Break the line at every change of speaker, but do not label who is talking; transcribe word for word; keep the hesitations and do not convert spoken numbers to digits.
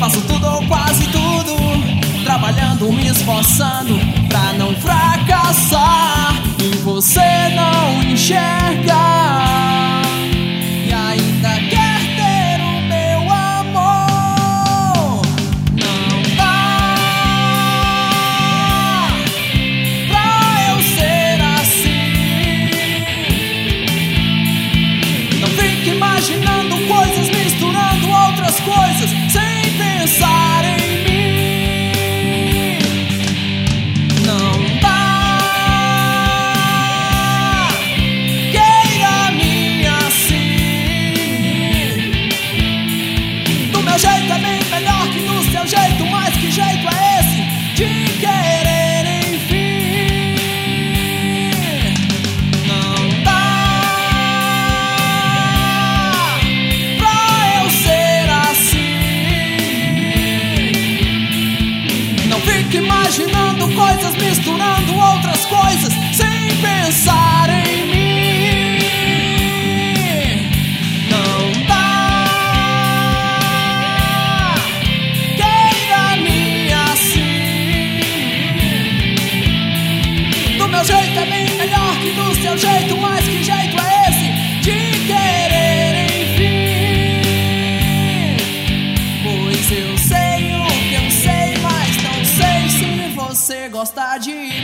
Faço tudo ou quase tudo, trabalhando, me esforçando pra não fracassar. E você não enxerga e ainda quer ter o meu amor. Não dá pra eu ser assim. Não fique imaginando coisas, misturando outras coisas sem pensar em mim. Não dá. Queira-me assim. Do meu jeito é bem melhor que do seu jeito, mas que jeito é esse de querer enfim? Não dá pra eu ser assim. Não fique imaginando coisas, misturando outras coisas sem pensar em mim. Não dá. Queira-me assim. Do meu jeito é bem melhor que do seu jeito, mas que jeito é esse de querer enfim? Pois eu sei o que eu sei, mas não sei se você gosta de